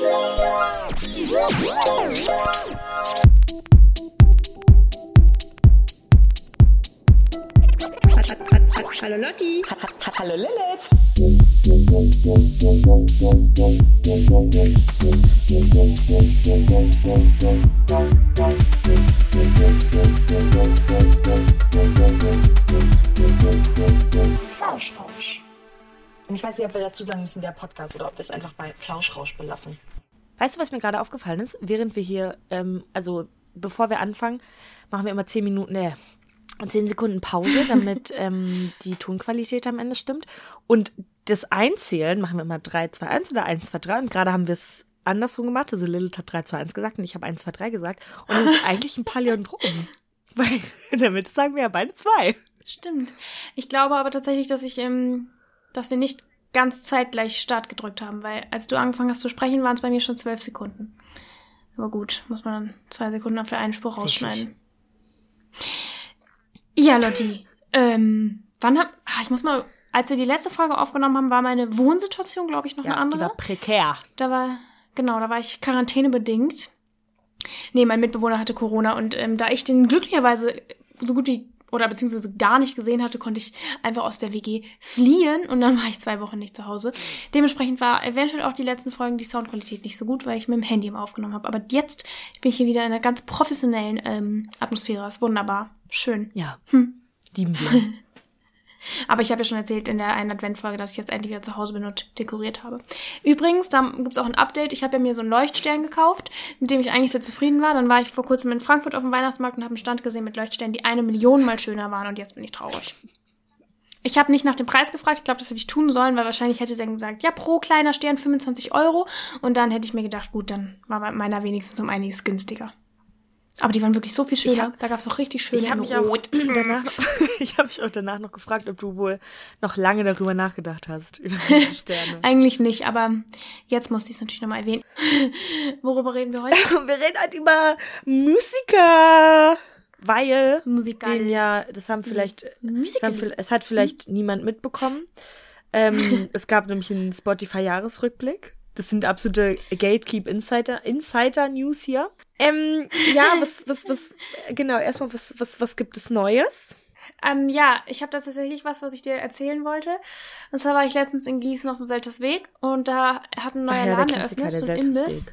Hallo Lotti. Hallo Lilith. Plauschrausch. Und ich weiß nicht, ob wir dazu sagen müssen, der Podcast, oder ob wir es einfach bei Plauschrausch belassen. Weißt du, was mir gerade aufgefallen ist? Während wir hier, bevor wir anfangen, machen wir immer 10 Sekunden Pause, damit die Tonqualität am Ende stimmt. Und das Einzählen machen wir immer 3, 2, 1 oder 1, 2, 3. Und gerade haben wir es andersrum gemacht. Also Lilith hat 3, 2, 1 gesagt und ich habe 1, 2, 3 gesagt. Und das ist eigentlich ein Palindrom. Weil damit sagen wir ja beide 2. Stimmt. Ich glaube aber tatsächlich, dass wir nicht ganz zeitgleich Start gedrückt haben, weil als du angefangen hast zu sprechen, waren es bei mir schon 12 Sekunden. Aber gut, muss man dann 2 Sekunden auf der einen Spur rausschneiden. Ja, Lotti. Als wir die letzte Folge aufgenommen haben, war meine Wohnsituation, glaube ich, noch eine andere. Die war prekär. Da war ich quarantänebedingt. Nee, mein Mitbewohner hatte Corona und da ich den glücklicherweise so gut wie beziehungsweise gar nicht gesehen hatte, konnte ich einfach aus der WG fliehen und dann war ich 2 Wochen nicht zu Hause. Dementsprechend war eventuell auch die letzten Folgen die Soundqualität nicht so gut, weil ich mit dem Handy immer aufgenommen habe. Aber jetzt bin ich hier wieder in einer ganz professionellen Atmosphäre. Ist wunderbar. Schön. Ja, lieben wir. Aber ich habe ja schon erzählt in der einen Adventfolge, dass ich jetzt endlich wieder zu Hause bin und dekoriert habe. Übrigens, da gibt's auch ein Update. Ich habe ja mir so einen Leuchtstern gekauft, mit dem ich eigentlich sehr zufrieden war. Dann war ich vor kurzem in Frankfurt auf dem Weihnachtsmarkt und habe einen Stand gesehen mit Leuchtsternen, die 1 Million mal schöner waren. Und jetzt bin ich traurig. Ich habe nicht nach dem Preis gefragt. Ich glaube, das hätte ich tun sollen, weil wahrscheinlich hätte sie dann gesagt, ja, pro kleiner Stern 25 €. Und dann hätte ich mir gedacht, gut, dann war bei meiner wenigstens um einiges günstiger. Aber die waren wirklich so viel schöner. Da gab es auch richtig schöne in Rot. Ich habe mich auch danach noch gefragt, ob du wohl noch lange darüber nachgedacht hast, über diese Sterne. Eigentlich nicht, aber jetzt musste ich es natürlich nochmal erwähnen. Worüber reden wir heute? Wir reden heute über Musiker. Weil, es hat vielleicht niemand mitbekommen. Es gab nämlich einen Spotify-Jahresrückblick. Das sind absolute Gatekeep-Insider-News hier. Was gibt es Neues? Ich habe da tatsächlich was ich dir erzählen wollte. Und zwar war ich letztens in Gießen auf dem Seltersweg und da hat ein neuer Laden eröffnet, so ein Imbiss.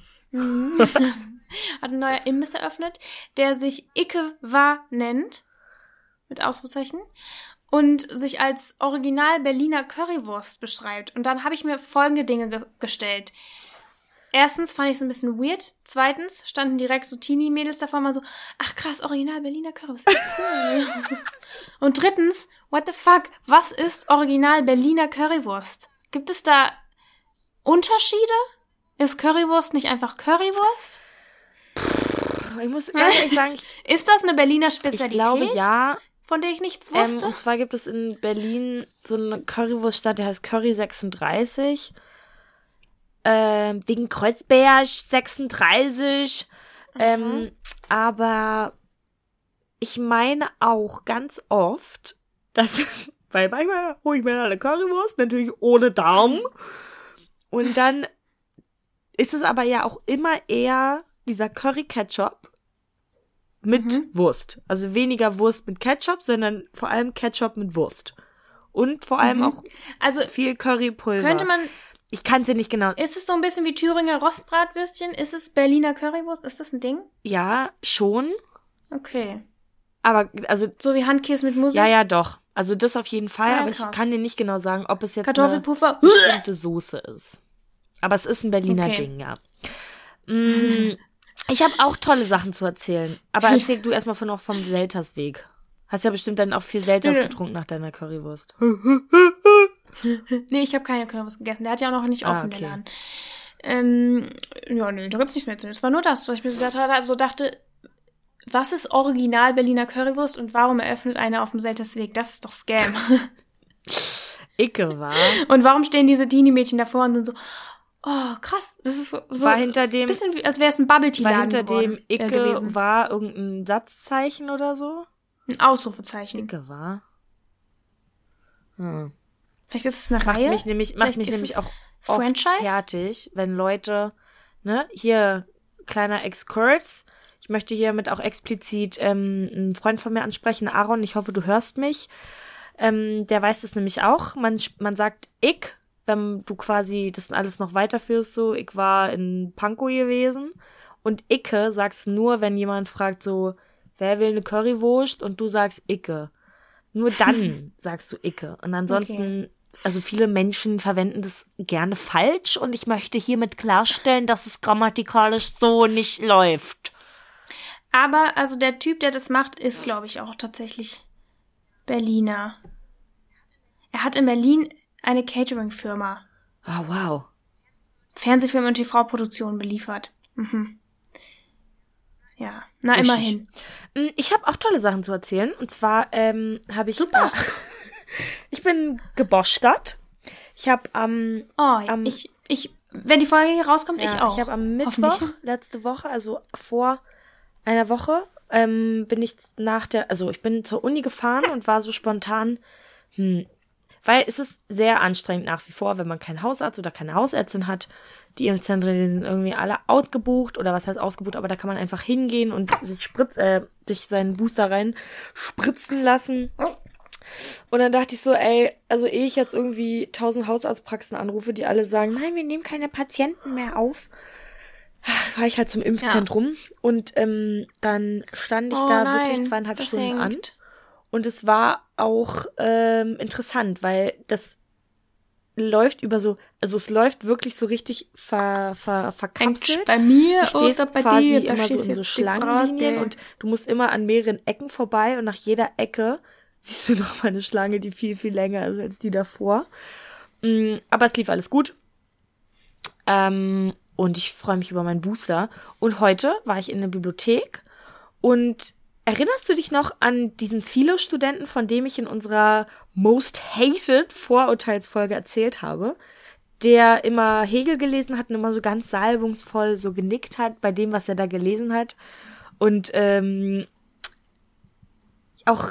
Hat ein neuer Imbiss eröffnet, der sich Icke-Wa nennt, mit Ausrufezeichen, und sich als Original Berliner Currywurst beschreibt. Und dann habe ich mir folgende Dinge gestellt. Erstens fand ich es ein bisschen weird. Zweitens standen direkt so Teenie-Mädels davor mal so, ach krass, Original Berliner Currywurst. Cool. Und drittens, what the fuck, was ist Original Berliner Currywurst? Gibt es da Unterschiede? Ist Currywurst nicht einfach Currywurst? Ich muss ehrlich sagen, ist das eine Berliner Spezialität? Ich glaube, ja. Von der ich nichts wusste? Und zwar gibt es in Berlin so einen Currywurststand, der heißt Curry 36. Wegen Kreuzberg 36. Aber ich meine auch ganz oft, dass, weil manchmal hole ich mir eine Currywurst, natürlich ohne Daumen. Und dann ist es aber ja auch immer eher dieser Curry-Ketchup mit Wurst. Also weniger Wurst mit Ketchup, sondern vor allem Ketchup mit Wurst. Und vor allem auch viel Currypulver. Könnte man... Ich kann es dir nicht genau... Ist es so ein bisschen wie Thüringer Rostbratwürstchen? Ist es Berliner Currywurst? Ist das ein Ding? Ja, schon. Okay. Aber, also... So wie Handkäse mit Musik? Ja, doch. Also das auf jeden Fall. Ja, aber krass. Ich kann dir nicht genau sagen, ob es jetzt Kartoffelpuffer? eine bestimmte Soße ist. Aber es ist ein Berliner Ding, ja. Ich habe auch tolle Sachen zu erzählen. Aber erzähl du erstmal vom Seltersweg. Hast ja bestimmt dann auch viel Selters getrunken nach deiner Currywurst. Nee, ich habe keine Currywurst gegessen. Der hat ja auch noch nicht offen, der Laden. Da gibt's nichts mehr zu tun. Es war nur das, was ich mir so dachte, was ist Original Berliner Currywurst und warum eröffnet einer auf dem Seltersweg? Das ist doch Scam. Icke war. Und warum stehen diese Teenie-Mädchen davor und sind so, oh, krass. Das ist so war hinter dem, bisschen wie, als wäre es ein Bubble-Tea-Laden hinter dem Icke gewesen. War irgendein Satzzeichen oder so? Ein Ausrufezeichen. Icke war. Vielleicht ist es eine Macht Reihe. mich nämlich auch oft Franchise? fertig, wenn Leute, ne, hier, kleiner Exkurs, ich möchte hiermit auch explizit einen Freund von mir ansprechen, Aaron, ich hoffe, du hörst mich. Der weiß das nämlich auch. Man sagt ich, wenn du quasi das alles noch weiterführst, so, ich war in Pankow gewesen. Und Icke sagst du nur, wenn jemand fragt so, wer will eine Currywurst? Und du sagst Icke. Nur dann sagst du Icke. Und ansonsten, also viele Menschen verwenden das gerne falsch. Und ich möchte hiermit klarstellen, dass es grammatikalisch so nicht läuft. Aber, also der Typ, der das macht, ist, glaube ich, auch tatsächlich Berliner. Er hat in Berlin eine Catering-Firma. Ah, wow. Fernsehfilm und TV-Produktionen beliefert. Mhm. Ja, na Richtig. immerhin. Ich habe auch tolle Sachen zu erzählen. Und zwar habe ich... Super. Ich bin gebostert. Ich habe wenn die Folge hier rauskommt, ja, ich auch. Ich habe am Mittwoch, letzte Woche, also vor einer Woche, bin ich ich bin zur Uni gefahren und war so spontan, weil es ist sehr anstrengend nach wie vor, wenn man keinen Hausarzt oder keine Hausärztin hat. Die Impfzentren, die sind irgendwie alle outgebucht oder was heißt ausgebucht, aber da kann man einfach hingehen und sich seinen Booster rein spritzen lassen. Und dann dachte ich so, also ehe ich jetzt irgendwie 1000 Hausarztpraxen anrufe, die alle sagen, nein, wir nehmen keine Patienten mehr auf, war ich halt zum Impfzentrum und dann stand ich wirklich 2,5 Stunden an und es war auch interessant, weil das läuft es läuft wirklich so richtig verkapselt. Bei mir du stehst oder bei quasi dir? immer so in so Schlangenlinien und du musst immer an mehreren Ecken vorbei und nach jeder Ecke siehst du noch mal eine Schlange, die viel, viel länger ist als die davor. Aber es lief alles gut. Und ich freue mich über meinen Booster. Und heute war ich in der Bibliothek und erinnerst du dich noch an diesen Philo-Studenten, von dem ich in unserer Most Hated Vorurteilsfolge erzählt habe, der immer Hegel gelesen hat und immer so ganz salbungsvoll so genickt hat bei dem, was er da gelesen hat. Und auch,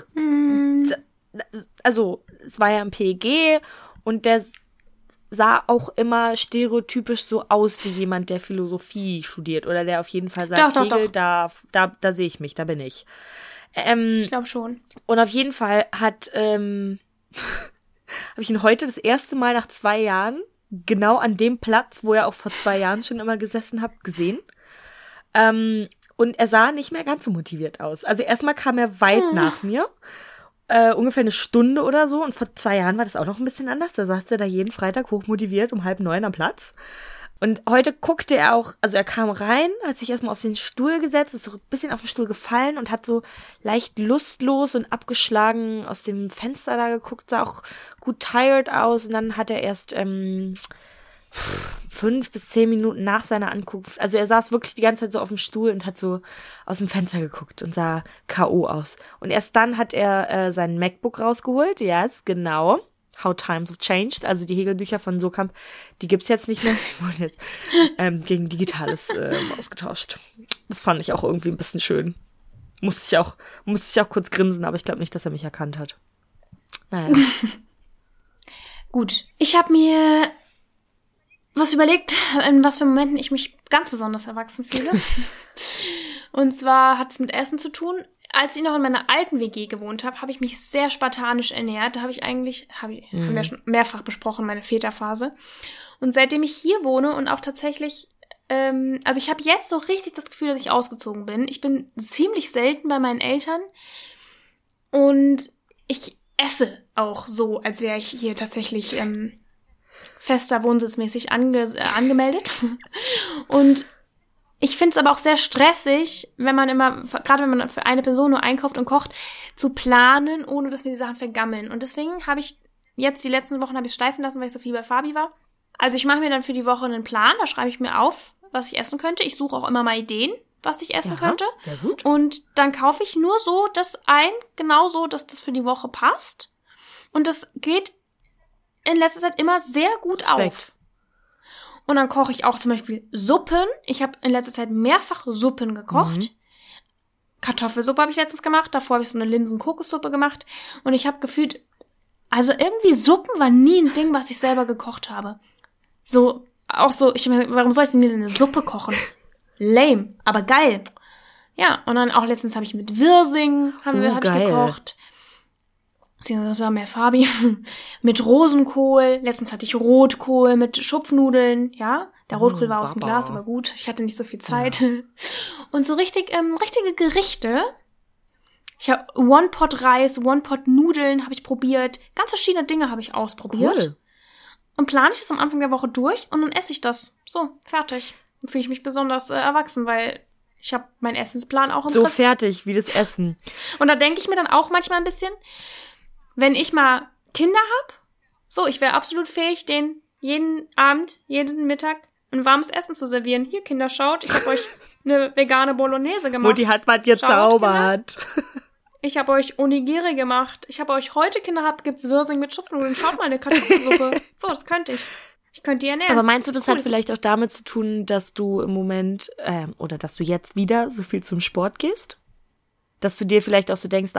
also es war ja ein PEG und der sah auch immer stereotypisch so aus wie jemand, der Philosophie studiert oder der auf jeden Fall sagt, Hegel, da sehe ich mich, da bin ich. Ich glaube schon. Und auf jeden Fall habe ich ihn heute das erste Mal nach 2 Jahren genau an dem Platz, wo er auch vor 2 Jahren schon immer gesessen hat, gesehen. Und er sah nicht mehr ganz so motiviert aus. Also erstmal kam er weit nach mir. Ungefähr 1 Stunde oder so. Und vor 2 Jahren war das auch noch ein bisschen anders. Da saß er da jeden Freitag hochmotiviert um 8:30 am Platz. Und heute guckte er auch, also er kam rein, hat sich erstmal auf den Stuhl gesetzt, ist so ein bisschen auf den Stuhl gefallen und hat so leicht lustlos und abgeschlagen aus dem Fenster da geguckt, sah auch gut tired aus. Und dann hat er erst 5 bis 10 Minuten nach seiner Ankunft, also er saß wirklich die ganze Zeit so auf dem Stuhl und hat so aus dem Fenster geguckt und sah K.O. aus. Und erst dann hat er seinen MacBook rausgeholt, yes, genau, How Times Have Changed, also die Hegelbücher von Sokamp, die gibt's jetzt nicht mehr, die wurden jetzt gegen Digitales ausgetauscht. Das fand ich auch irgendwie ein bisschen schön. Musste ich auch kurz grinsen, aber ich glaube nicht, dass er mich erkannt hat. Naja. Gut, ich habe mir was überlegt, in was für Momenten ich mich ganz besonders erwachsen fühle. Und zwar hat es mit Essen zu tun. Als ich noch in meiner alten WG gewohnt habe, habe ich mich sehr spartanisch ernährt. Da haben wir ja schon mehrfach besprochen, meine Väterphase. Und seitdem ich hier wohne und auch tatsächlich, also ich habe jetzt so richtig das Gefühl, dass ich ausgezogen bin. Ich bin ziemlich selten bei meinen Eltern und ich esse auch so, als wäre ich hier tatsächlich fester wohnsitzmäßig angemeldet. Und ich finde es aber auch sehr stressig, gerade wenn man für eine Person nur einkauft und kocht, zu planen, ohne dass mir die Sachen vergammeln. Und deswegen habe ich jetzt die letzten Wochen schleifen lassen, weil ich so viel bei Fabi war. Also ich mache mir dann für die Woche einen Plan, da schreibe ich mir auf, was ich essen könnte. Ich suche auch immer mal Ideen, was ich essen könnte. Sehr gut. Und dann kaufe ich nur so das ein, genau so, dass das für die Woche passt. Und das geht in letzter Zeit immer sehr gut auf. Und dann koche ich auch zum Beispiel Suppen. Ich habe in letzter Zeit mehrfach Suppen gekocht. Kartoffelsuppe habe ich letztens gemacht. Davor habe ich so eine Linsen-Kokossuppe gemacht. Und ich habe gefühlt Also irgendwie Suppen war nie ein Ding, was ich selber gekocht habe. So, auch so, ich meine, warum soll ich denn mir denn eine Suppe kochen? Lame, aber geil. Ja, und dann auch letztens habe ich mit Wirsing, hab ich gekocht. Das war mehr Fabi. Mit Rosenkohl. Letztens hatte ich Rotkohl mit Schupfnudeln. Ja, der Rotkohl war aus dem Glas, aber gut. Ich hatte nicht so viel Zeit. Ja. Und so richtige Gerichte. Ich habe One-Pot-Reis, One-Pot-Nudeln habe ich probiert. Ganz verschiedene Dinge habe ich ausprobiert. Cool. Und plane ich das am Anfang der Woche durch und dann esse ich das. So, fertig. Dann fühle ich mich besonders erwachsen, weil ich habe meinen Essensplan auch im So Griff. Fertig, wie das Essen. Und da denke ich mir dann auch manchmal ein bisschen, wenn ich mal Kinder hab, so, ich wäre absolut fähig, denen jeden Abend, jeden Mittag ein warmes Essen zu servieren. Hier, Kinder, schaut, ich habe euch eine vegane Bolognese gemacht. Mutti hat was gezaubert. Ich habe euch Onigiri gemacht. Ich habe euch heute, Kinder, gibt's Wirsing mit Schupfnudeln. Schaut mal, eine Kartoffelsuppe. So, das könnte ich. Ich könnte die ernähren. Aber meinst du, das hat vielleicht auch damit zu tun, dass du im Moment, oder dass du jetzt wieder so viel zum Sport gehst? Dass du dir vielleicht auch so denkst,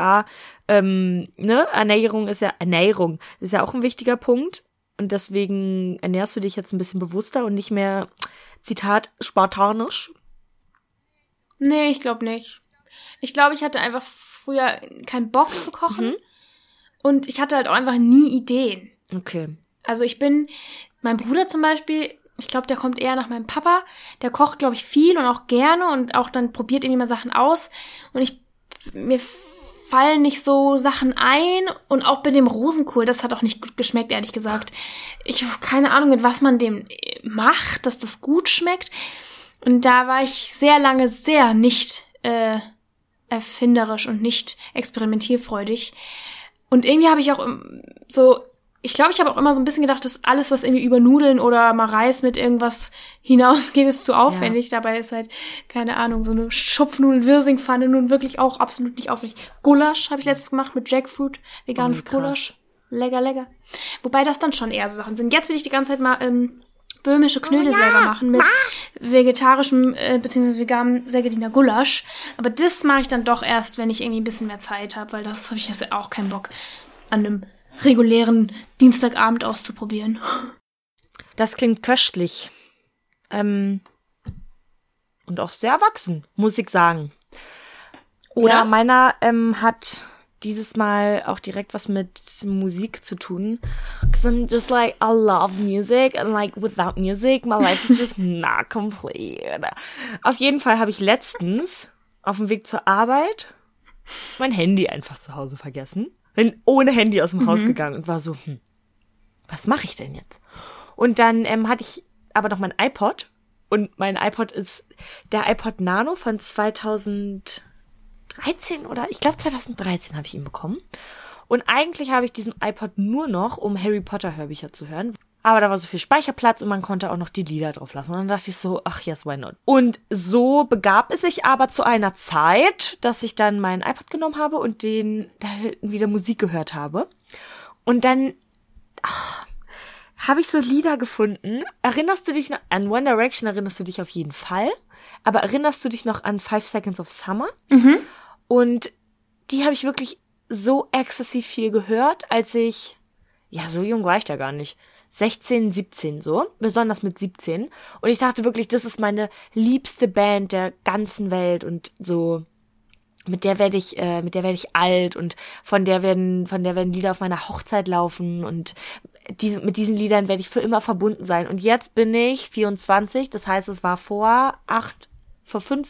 Ernährung ist ja auch ein wichtiger Punkt. Und deswegen ernährst du dich jetzt ein bisschen bewusster und nicht mehr, Zitat, spartanisch? Nee, ich glaube nicht. Ich glaube, ich hatte einfach früher keinen Bock zu kochen. Und ich hatte halt auch einfach nie Ideen. Okay. Also mein Bruder zum Beispiel, ich glaube, der kommt eher nach meinem Papa. Der kocht, glaube ich, viel und auch gerne und auch dann probiert irgendwie mal Sachen aus. Und mir fallen nicht so Sachen ein. Und auch bei dem Rosenkohl, das hat auch nicht gut geschmeckt, ehrlich gesagt. Ich habe keine Ahnung, mit was man dem macht, dass das gut schmeckt. Und da war ich sehr lange sehr nicht erfinderisch und nicht experimentierfreudig. Und irgendwie habe ich auch ich glaube, ich habe auch immer so ein bisschen gedacht, dass alles, was irgendwie über Nudeln oder mal Reis mit irgendwas hinausgeht, ist zu aufwendig. Ja. Dabei ist halt, keine Ahnung, so eine Schupfnudel-Wirsing-Pfanne nun wirklich auch absolut nicht aufwendig. Gulasch habe ich letztens gemacht mit Jackfruit, veganes Gulasch. Lecker, lecker. Wobei das dann schon eher so Sachen sind. Jetzt will ich die ganze Zeit mal böhmische Knödel selber machen mit vegetarischem bzw. veganem Sägediner Gulasch. Aber das mache ich dann doch erst, wenn ich irgendwie ein bisschen mehr Zeit habe, weil das habe ich jetzt auch keinen Bock an einem regulären Dienstagabend auszuprobieren. Das klingt köstlich. Und auch sehr erwachsen, muss ich sagen. Oder ja, meiner hat dieses Mal auch direkt was mit Musik zu tun. 'Cause I'm just like, I love music and like without music, my life is just not complete. Auf jeden Fall habe ich letztens auf dem Weg zur Arbeit mein Handy einfach zu Hause vergessen. Bin ohne Handy aus dem Haus gegangen und war so, was mache ich denn jetzt? Und dann hatte ich aber noch mein iPod. Und mein iPod ist der iPod Nano von 2013 oder ich glaube 2013 habe ich ihn bekommen. Und eigentlich habe ich diesen iPod nur noch, um Harry Potter Hörbücher zu hören. Aber da war so viel Speicherplatz und man konnte auch noch die Lieder drauf lassen. Und dann dachte ich so, ach yes, why not? Und so begab es sich aber zu einer Zeit, dass ich dann meinen iPod genommen habe und da wieder Musik gehört habe. Und dann habe ich so Lieder gefunden. Erinnerst du dich noch an One Direction? Erinnerst du dich auf jeden Fall. Aber erinnerst du dich noch an 5 Seconds of Summer? Mhm. Und die habe ich wirklich so exzessiv viel gehört, als ich, ja, so jung war ich da gar nicht, 16, 17 so, besonders mit 17. Und ich dachte wirklich, das ist meine liebste Band der ganzen Welt und so, mit der werde ich alt und von der werden Lieder auf meiner Hochzeit laufen und mit diesen Liedern werde ich für immer verbunden sein. Und jetzt bin ich 24, das heißt, es war vor 7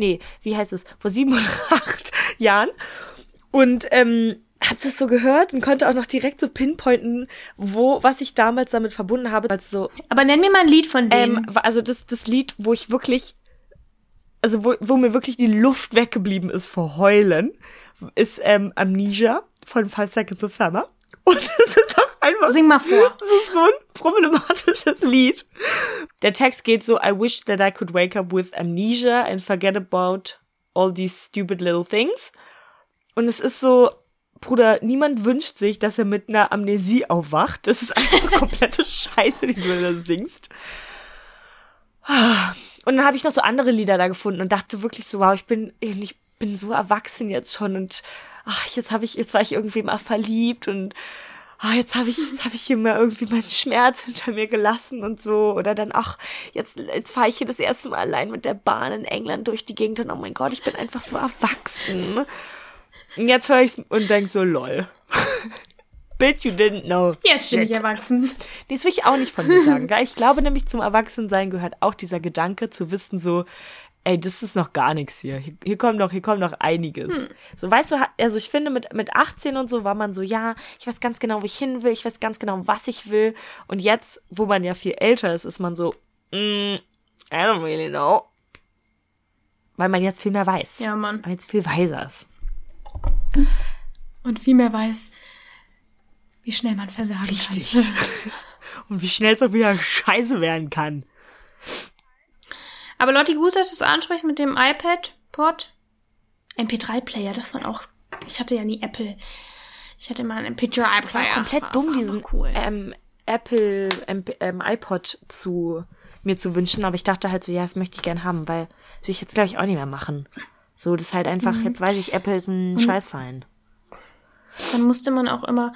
oder 8 Jahren und hab das so gehört und konnte auch noch direkt so pinpointen, was ich damals damit verbunden habe. Also, aber nenn mir mal ein Lied von dem. Also das Lied, wo ich wirklich, also wo mir wirklich die Luft weggeblieben ist vor Heulen, ist Amnesia von 5 Seconds of Summer. Und das ist auch einfach, sing mal vor. Das ist so ein problematisches Lied. Der Text geht so: I wish that I could wake up with amnesia and forget about all these stupid little things. Und es ist so, Bruder, niemand wünscht sich, dass er mit einer Amnesie aufwacht. Das ist einfach komplette Scheiße, die du da singst. Und dann habe ich noch so andere Lieder da gefunden und dachte wirklich so, wow, ich bin so erwachsen jetzt schon und jetzt war ich irgendwem mal verliebt und jetzt habe ich hier mal irgendwie meinen Schmerz hinter mir gelassen und so. Oder dann, jetzt fahre ich hier das erste Mal allein mit der Bahn in England durch die Gegend und oh mein Gott, ich bin einfach so erwachsen. Und jetzt höre ich und denke so, lol. Bitch, you didn't know. Jetzt bin ich erwachsen. Nee, das will ich auch nicht von mir sagen. Ich glaube nämlich, zum Erwachsensein gehört auch dieser Gedanke zu wissen so, ey, das ist noch gar nichts hier. Hier kommt noch einiges. So, weißt du, also ich finde, mit 18 und so war man so, ja, ich weiß ganz genau, wo ich hin will, ich weiß ganz genau, was ich will. Und jetzt, wo man ja viel älter ist man so, I don't really know. Weil man jetzt viel mehr weiß. Ja, Mann. Man jetzt viel weiser ist. Und viel mehr weiß, wie schnell man versagen Richtig. kann. Und wie schnell es auch wieder scheiße werden kann. Aber Lotti, gut, dass du es ansprichst mit dem iPad-Pod. MP3-Player, das war auch... Ich hatte ja nie Apple. Ich hatte mal einen MP3-Player. Das war komplett dumm, diesen cool. Apple iPod mir zu wünschen. Aber ich dachte halt so, ja, das möchte ich gern haben, weil das will ich jetzt, glaube ich, auch nicht mehr machen. So, das ist halt einfach, jetzt weiß ich, Apple ist ein Scheißverein. Dann musste man auch immer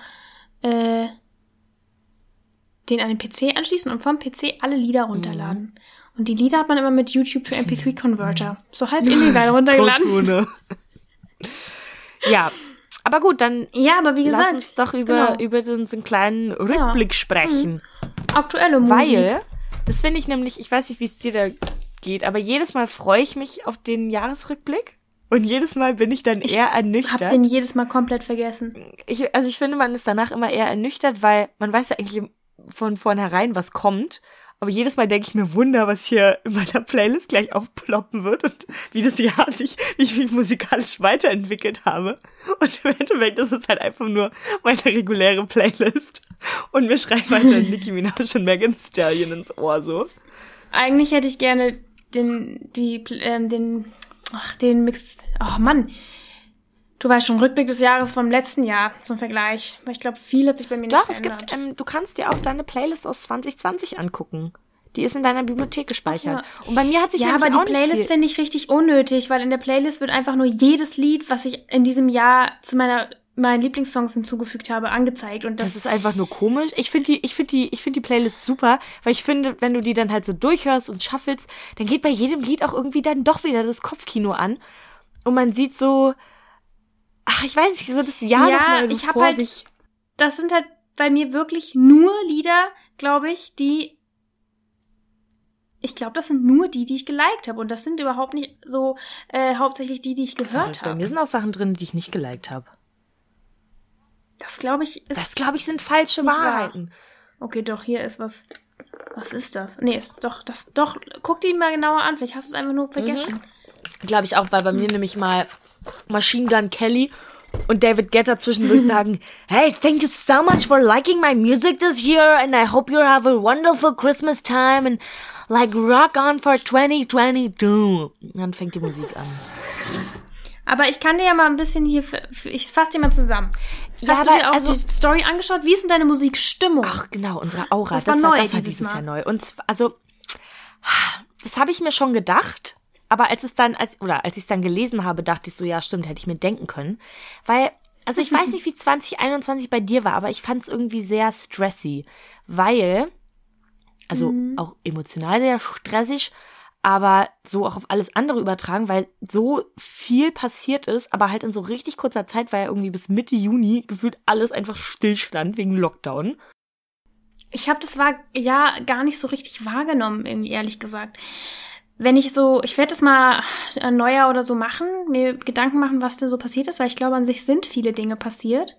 den an den PC anschließen und vom PC alle Lieder runterladen. Und die Lieder hat man immer mit YouTube to MP3-Converter so halb illegal runtergeladen. Ja, aber gut, dann ja, aber wie gesagt, lass uns doch über unseren kleinen Rückblick sprechen. Aktuelle Musik. Weil, das finde ich nämlich, ich weiß nicht, wie es dir da geht, aber jedes Mal freue ich mich auf den Jahresrückblick. Und jedes Mal bin ich dann eher ernüchtert. Ich hab den jedes Mal komplett vergessen. Ich finde, man ist danach immer eher ernüchtert, weil man weiß ja eigentlich von vornherein, was kommt. Aber jedes Mal denke ich mir, Wunder, was hier in meiner Playlist gleich aufploppen wird und wie das Jahr wie ich mich musikalisch weiterentwickelt habe. Und im Endeffekt ist es halt einfach nur meine reguläre Playlist. Und mir schreit weiter Nicki Minaj und Megan Thee Stallion ins Ohr so. Eigentlich hätte ich gerne den Mix. Oh Mann. Du weißt schon, Rückblick des Jahres vom letzten Jahr zum Vergleich. Weil ich glaube, viel hat sich bei mir nicht verändert. Es gibt, du kannst dir auch deine Playlist aus 2020 angucken. Die ist in deiner Bibliothek gespeichert. Ja. Und bei mir hat sich aber die Playlist finde ich richtig unnötig, weil in der Playlist wird einfach nur jedes Lied, was ich in diesem Jahr zu meinen Lieblingssongs hinzugefügt habe, angezeigt. Und das ist einfach nur komisch. Ich finde die Playlist super, weil ich finde, wenn du die dann halt so durchhörst und schaffelst, dann geht bei jedem Lied auch irgendwie dann doch wieder das Kopfkino an. Und man sieht so, ich weiß nicht, so das Jahr noch mal so vor sich. Das sind halt bei mir wirklich nur Lieder, glaube ich, ich glaube, das sind nur die ich geliked habe. Und das sind überhaupt nicht so hauptsächlich die ich gehört habe. Bei mir sind auch Sachen drin, die ich nicht geliked habe. Das glaube ich sind falsche Wahrheiten. Okay, doch, hier ist was. Was ist das? Nee, ist doch, guck die mal genauer an. Vielleicht hast du es einfach nur vergessen. Glaube ich auch, weil bei mir nämlich mal Machine Gun Kelly und David Guetta zwischendurch sagen, hey, thank you so much for liking my music this year and I hope you have a wonderful Christmas time and like rock on for 2022. Und dann fängt die Musik an. Aber ich kann dir ja mal ein bisschen ich fasse dir mal zusammen. Hast du dir auch die Story angeschaut? Wie ist denn deine Musikstimmung? Ach genau, unsere Aura. Das war dieses Jahr neu. Und das habe ich mir schon gedacht. Aber als ich es dann gelesen habe, dachte ich so, ja stimmt, hätte ich mir denken können. Weil, also ich weiß nicht, wie 2021 bei dir war, aber ich fand es irgendwie sehr stressy. Weil, also auch emotional sehr stressig, aber so auch auf alles andere übertragen, weil so viel passiert ist, aber halt in so richtig kurzer Zeit, weil ja irgendwie bis Mitte Juni gefühlt alles einfach stillstand wegen Lockdown. Ich habe das gar nicht so richtig wahrgenommen, irgendwie ehrlich gesagt. Ich werde das mal ein Neujahr oder so machen, mir Gedanken machen, was denn so passiert ist, weil ich glaube, an sich sind viele Dinge passiert.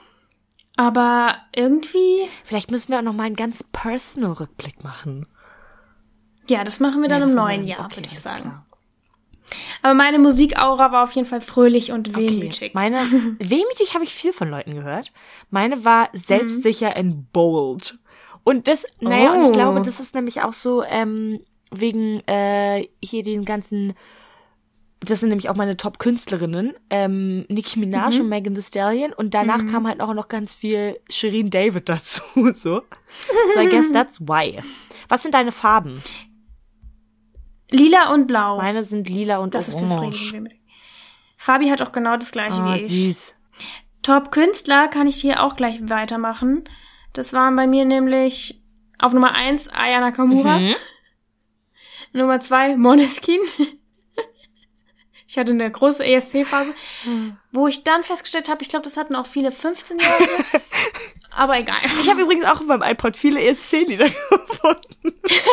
Aber irgendwie... Vielleicht müssen wir auch noch mal einen ganz personal Rückblick machen. Ja, das machen wir dann im neuen Jahr, würde ich sagen. Klar. Aber meine Musikaura war auf jeden Fall fröhlich und wehmütig. Wehmütig habe ich viel von Leuten gehört. Meine war selbstsicher and bold. Und und ich glaube, das ist nämlich auch so, wegen hier den ganzen, das sind nämlich auch meine Top-Künstlerinnen, Nicki Minaj und Megan Thee Stallion und danach kam halt auch noch ganz viel Shirin David dazu, so. So I guess that's why. Was sind deine Farben? Lila und blau. Meine sind lila und das orange. Das ist für Frieden. Fabi hat auch genau das gleiche wie ich. Süß. Top-Künstler kann ich hier auch gleich weitermachen. Das waren bei mir nämlich auf Nummer 1 Aya Nakamura. Nummer 2 Måneskin. Ich hatte eine große ESC-Phase, wo ich dann festgestellt habe, ich glaube, das hatten auch viele 15-Jährige. Aber egal. Ich habe übrigens auch in meinem iPod viele ESC-Lieder gefunden.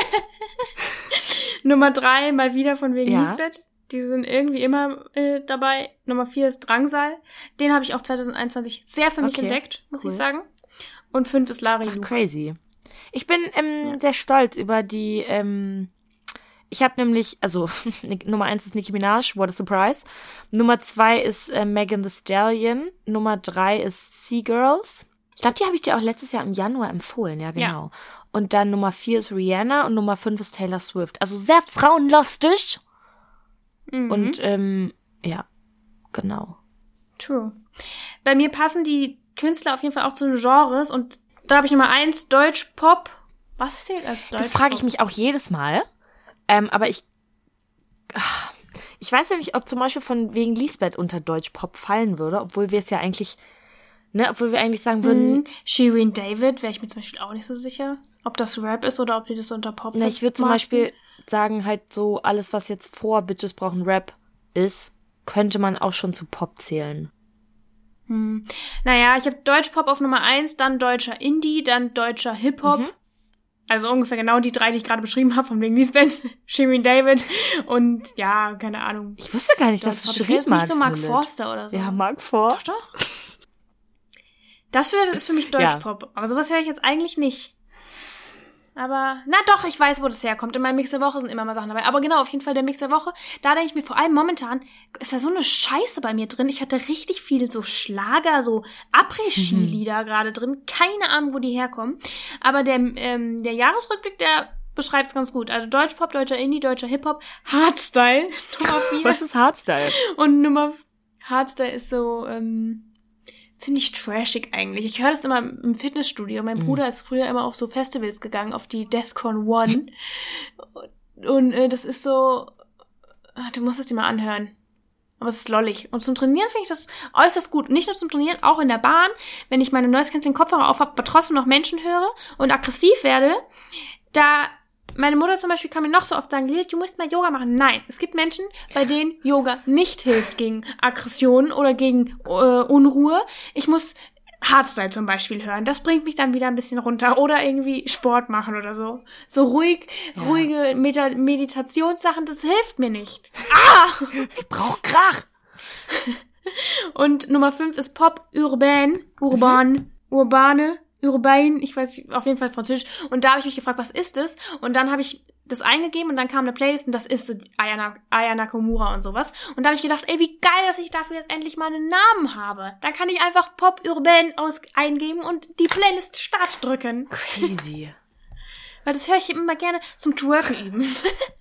Nummer 3 mal wieder von wegen Ja. Lisbeth. Die sind irgendwie immer dabei. Nummer 4 ist Drangsal. Den habe ich auch 2021 sehr für mich Okay, entdeckt, muss cool. ich sagen. Und 5 ist Lari Lu. Crazy. Ich bin sehr stolz über die, ich habe nämlich, also Nummer 1 ist Nicki Minaj, What a Surprise. Nummer 2 ist Megan Thee Stallion. Nummer 3 ist Seagirls. Ich glaube, die habe ich dir auch letztes Jahr im Januar empfohlen, ja genau. Ja. Und dann Nummer 4 ist Rihanna und Nummer 5 ist Taylor Swift. Also sehr frauenlustig. Mhm. Und ja, genau. True. Bei mir passen die Künstler auf jeden Fall auch zu den Genres. Und da habe ich Nummer 1 Deutschpop. Was zählt als Deutschpop? Das frage ich mich auch jedes Mal. Aber ich weiß ja nicht, ob zum Beispiel von wegen Lisbeth unter Deutschpop fallen würde, obwohl wir es ja eigentlich, obwohl wir eigentlich sagen würden, Shirin David wäre ich mir zum Beispiel auch nicht so sicher, ob das Rap ist oder ob die das unter Pop ich würde zum vermarkten. Beispiel sagen, halt so alles, was jetzt vor Bitches brauchen Rap ist, könnte man auch schon zu Pop zählen. Naja, ich habe Deutschpop auf Nummer 1, dann deutscher Indie, dann deutscher Hip-Hop. Also ungefähr genau die 3, die ich gerade beschrieben habe, von wegen Lisbeth, Shirin David und ja, keine Ahnung. Ich wusste gar nicht, dass du Ich Shirin ist nicht so Mark Lilith. Forster oder so. Ja, Mark Forster. Doch. Das ist für mich Deutschpop. Aber sowas höre ich jetzt eigentlich nicht. Aber, na doch, ich weiß, wo das herkommt. In meinem Mix der Woche sind immer mal Sachen dabei. Aber genau, auf jeden Fall der Mix der Woche. Da denke ich mir vor allem momentan, ist da so eine Scheiße bei mir drin. Ich hatte richtig viel so Schlager, so Après-Ski-Lieder gerade drin. Keine Ahnung, wo die herkommen. Aber der Jahresrückblick, der beschreibt es ganz gut. Also Deutschpop, deutscher Indie, deutscher Hip-Hop, Hardstyle, Nummer 4. Was ist Hardstyle? Und Hardstyle ist so, ziemlich trashig eigentlich. Ich höre das immer im Fitnessstudio. Mein Bruder ist früher immer auf so Festivals gegangen, auf die Deathcon One. Und das ist so, du musst es dir mal anhören. Aber es ist lollig. Und zum Trainieren finde ich das äußerst gut. Nicht nur zum Trainieren, auch in der Bahn, wenn ich meine Noise Cancelling Kopfhörer auf habe, aber trotzdem noch Menschen höre und aggressiv werde, da meine Mutter zum Beispiel kann mir noch so oft sagen, Lilith, du musst mal Yoga machen. Nein, es gibt Menschen, bei denen Yoga nicht hilft gegen Aggressionen oder gegen Unruhe. Ich muss Hardstyle zum Beispiel hören. Das bringt mich dann wieder ein bisschen runter. Oder irgendwie Sport machen oder so. So ruhige Meditationssachen, das hilft mir nicht. Ich brauch Krach. Und Nummer 5 ist Pop, urbane, ich weiß nicht, auf jeden Fall Französisch. Und da habe ich mich gefragt, was ist das? Und dann habe ich das eingegeben und dann kam eine Playlist und das ist so die Aya Nakamura und sowas. Und da habe ich gedacht, ey, wie geil, dass ich dafür jetzt endlich mal einen Namen habe. Da kann ich einfach Pop Urban eingeben und die Playlist Start drücken. Crazy. Weil das höre ich immer gerne zum Twerken üben.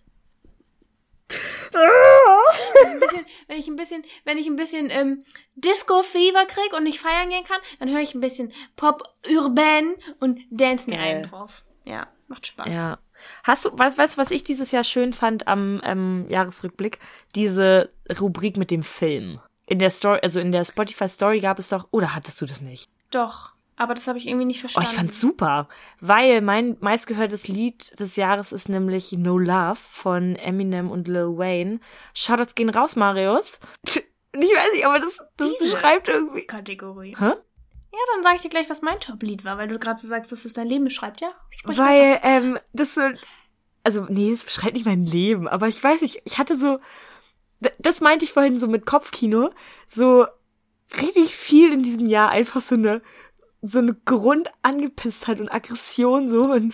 Wenn ich ein bisschen Disco-Fever krieg und nicht feiern gehen kann, dann höre ich ein bisschen Pop Urban und dance mir einen drauf. Ja, macht Spaß. Ja. Weißt du, was ich dieses Jahr schön fand am Jahresrückblick? Diese Rubrik mit dem Film. In der Story, also in der Spotify Story gab es doch, oder hattest du das nicht? Doch, aber das habe ich irgendwie nicht Oh, verstanden. ich fand's super, weil mein meistgehörtes Lied des Jahres ist nämlich No Love von Eminem und Lil Wayne. Shoutouts gehen raus, Marius. Ich weiß nicht, aber das beschreibt irgendwie... Kategorie. Hä? Ja, dann sage ich dir gleich, was mein Top-Lied war, weil du gerade so sagst, dass es dein Leben beschreibt, ja? Sprich weiter. Weil, das so... Also, nee, es beschreibt nicht mein Leben, aber ich weiß nicht, ich hatte so... Das meinte ich vorhin so mit Kopfkino, so richtig viel in diesem Jahr einfach so eine Grundangepisstheit und Aggression so und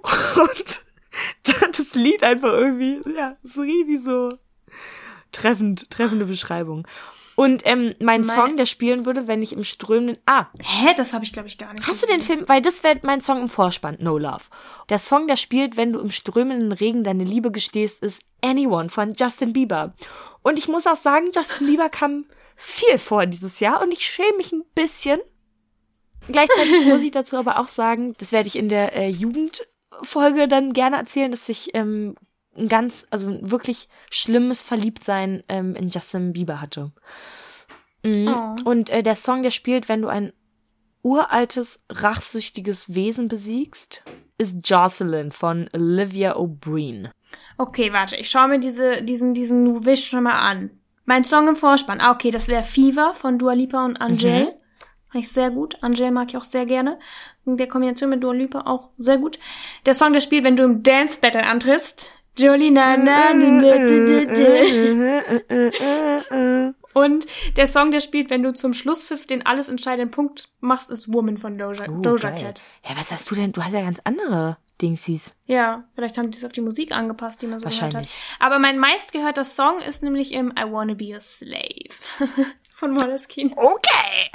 dann das Lied einfach irgendwie, ja, so richtig so treffende Beschreibung. Und mein Song, der spielen würde, wenn ich im strömenden... Hä? Das habe ich, glaube ich, gar nicht. Hast du den Film... Weil das wäre mein Song im Vorspann, No Love. Der Song, der spielt, wenn du im strömenden Regen deine Liebe gestehst, ist Anyone von Justin Bieber. Und ich muss auch sagen, Justin Bieber kam viel vor dieses Jahr und ich schäme mich ein bisschen. Gleichzeitig muss ich dazu aber auch sagen, das werde ich in der Jugendfolge dann gerne erzählen, dass ich ein wirklich schlimmes Verliebtsein in Justin Bieber hatte. Mhm. Oh. Und der Song, der spielt, wenn du ein uraltes, rachsüchtiges Wesen besiegst, ist Jocelyn von Olivia O'Brien. Okay, warte, ich schaue mir diesen Wish schon mal an. Mein Song im Vorspann. Ah, okay, das wäre Fever von Dua Lipa und Angèle. Fand ich sehr gut. Angèle mag ich auch sehr gerne. In der Kombination mit Dua Lipa auch sehr gut. Der Song, der spielt, wenn du im Dance Battle antrittst. Jolina na Und der Song, der spielt, wenn du zum Schlusspfiff den alles entscheidenden Punkt machst, ist Woman von Doja Geil. Cat. Ja, was hast du denn? Du hast ja ganz andere Dingsies. Ja, vielleicht haben die es auf die Musik angepasst, die man so gehört hat. Wahrscheinlich. Aber mein meistgehörter Song ist nämlich im I Wanna Be a Slave von Måneskin. Okay.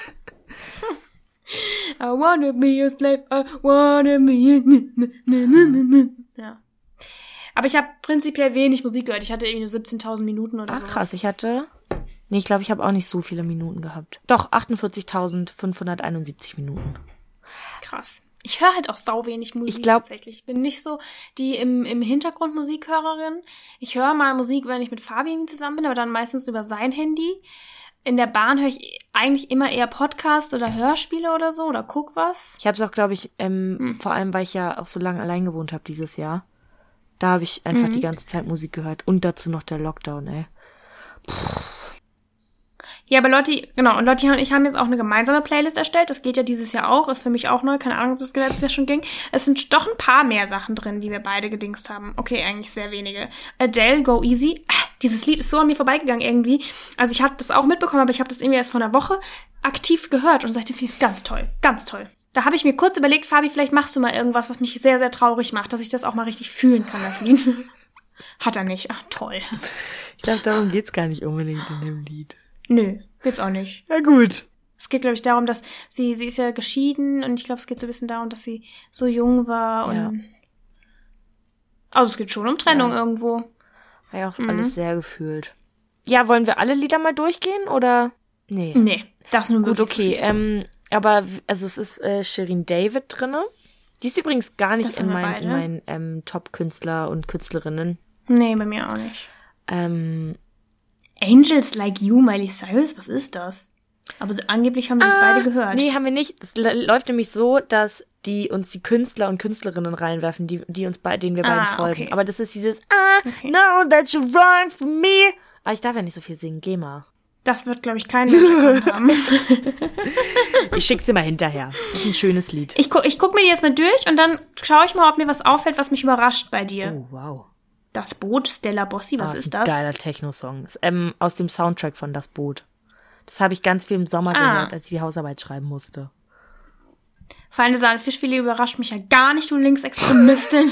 I wanna be a slave, I wanna be a... Ja. Aber ich habe prinzipiell wenig Musik gehört. Ich hatte irgendwie nur 17.000 Minuten oder so. Ach krass, ich glaube, ich habe auch nicht so viele Minuten gehabt. Doch, 48.571 Minuten. Krass. Ich höre halt auch sau wenig Musik tatsächlich. Ich bin nicht so die im Hintergrund Musikhörerin. Ich höre mal Musik, wenn ich mit Fabian zusammen bin, aber dann meistens über sein Handy. In der Bahn höre ich eigentlich immer eher Podcast oder Hörspiele oder so oder guck was. Ich habe es auch, glaube ich, vor allem, weil ich ja auch so lange allein gewohnt habe dieses Jahr. Da habe ich einfach die ganze Zeit Musik gehört. Und dazu noch der Lockdown, ey. Ja, aber Lotti und ich haben jetzt auch eine gemeinsame Playlist erstellt. Das geht ja dieses Jahr auch. Ist für mich auch neu. Keine Ahnung, ob das letztes Jahr schon ging. Es sind doch ein paar mehr Sachen drin, die wir beide gedingst haben. Okay, eigentlich sehr wenige. Adele, Go Easy. Dieses Lied ist so an mir vorbeigegangen irgendwie. Also ich habe das auch mitbekommen, aber ich habe das irgendwie erst vor einer Woche aktiv gehört. Und seitdem finde ich es ganz toll. Ganz toll. Da habe ich mir kurz überlegt, Fabi, vielleicht machst du mal irgendwas, was mich sehr, sehr traurig macht, dass ich das auch mal richtig fühlen kann, das Lied. Hat er nicht. Ach, toll. Ich glaube, darum geht's gar nicht unbedingt in dem Lied. Nö, geht's auch nicht. Ja, gut. Es geht, glaube ich, darum, dass sie ist ja geschieden und ich glaube, es geht so ein bisschen darum, dass sie so jung war und... Ja. Also es geht schon um Trennung irgendwo. War ja auch alles sehr gefühlt. Ja, wollen wir alle Lieder mal durchgehen, oder? Nee. Nee, das ist nur Gut, okay. Aber, also es ist Shirin David drinne. Die ist übrigens gar nicht in meinen Top-Künstler und Künstlerinnen. Nee, bei mir auch nicht. Angels Like You, Miley Cyrus, was ist das? Aber angeblich haben wir das beide gehört. Nee, haben wir nicht. Es läuft nämlich so, dass die uns die Künstler und Künstlerinnen reinwerfen, denen wir beiden folgen. Okay. Aber das ist dieses know that you're wrong for me. Aber ich darf ja nicht so viel singen. Geh mal. Das wird, glaube ich, kein Hintergrund haben. Ich schick's dir mal hinterher. Das ist ein schönes Lied. Ich guck mir die jetzt mal durch und dann schaue ich mal, ob mir was auffällt, was mich überrascht bei dir. Oh, wow. Das Boot, Stella Bossi, was ist das? Ein geiler Techno-Song. Das ist, aus dem Soundtrack von Das Boot. Das habe ich ganz viel im Sommer gehört, als ich die Hausarbeit schreiben musste. Feine Sahne Fischfilet überrascht mich ja gar nicht, du Linksextremistin.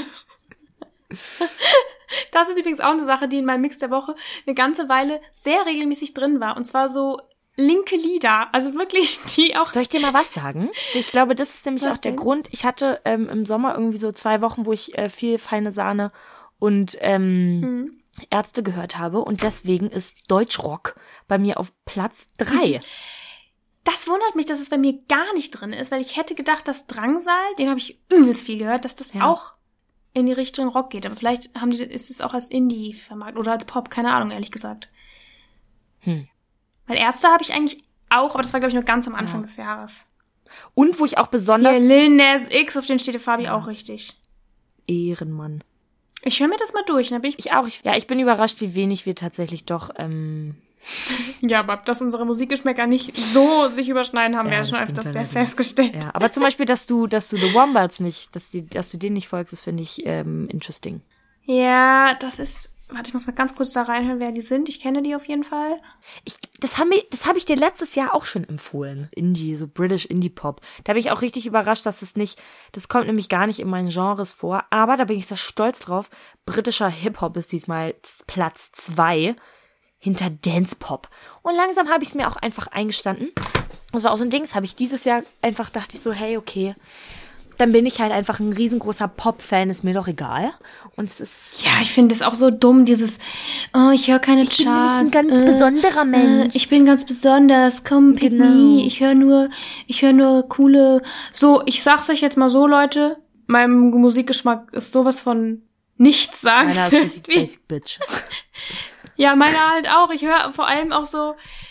Das ist übrigens auch eine Sache, die in meinem Mix der Woche eine ganze Weile sehr regelmäßig drin war. Und zwar so linke Lieder. Also wirklich, die auch... Soll ich dir mal was sagen? Ich glaube, das ist nämlich auch der Grund. Ich hatte im Sommer irgendwie so 2 Wochen, wo ich viel Feine Sahne und Ärzte gehört habe. Und deswegen ist Deutschrock bei mir auf Platz 3. Das wundert mich, dass es bei mir gar nicht drin ist, weil ich hätte gedacht, dass Drangsal, den habe ich übelst viel gehört, dass das auch in die Richtung Rock geht. Aber vielleicht ist es auch als Indie vermarktet oder als Pop, keine Ahnung, ehrlich gesagt. Weil Ärzte habe ich eigentlich auch, aber das war, glaube ich, nur ganz am Anfang des Jahres. Und wo ich auch besonders... Lil Nas X, auf den steht der Fabi auch richtig. Ehrenmann. Ich höre mir das mal durch, dann bin ich... Ich auch. Ich bin überrascht, wie wenig wir tatsächlich doch... Ja, aber dass unsere Musikgeschmäcker nicht so sich überschneiden, haben wir ja schon öfters festgestellt. Ja, aber zum Beispiel, dass du The Wombats nicht, dass du denen nicht folgst, das finde ich interesting. Ja, das ist... Warte, ich muss mal ganz kurz da reinhören, wer die sind. Ich kenne die auf jeden Fall. Das habe ich dir letztes Jahr auch schon empfohlen. Indie, so British Indie-Pop. Da bin ich auch richtig überrascht, dass das kommt nämlich gar nicht in meinen Genres vor. Aber da bin ich sehr stolz drauf. Britischer Hip-Hop ist diesmal Platz 2 hinter Dance-Pop. Und langsam habe ich es mir auch einfach eingestanden. Das war auch so ein Ding, das habe ich dieses Jahr einfach, dachte ich so, hey, okay, dann bin ich halt einfach ein riesengroßer Pop-Fan, ist mir doch egal. Und es ist... Ja, ich finde es auch so dumm, dieses, ich höre keine Charts. Ich bin nämlich ein ganz besonderer Mensch. Ich bin ganz besonders, komm, pick me. Ich höre nur coole... So, ich sag's euch jetzt mal so, Leute, meinem Musikgeschmack ist sowas von nichts sagen. Meiner ist richtig Basic Bitch. Ja, meiner halt auch. Ich höre vor allem auch so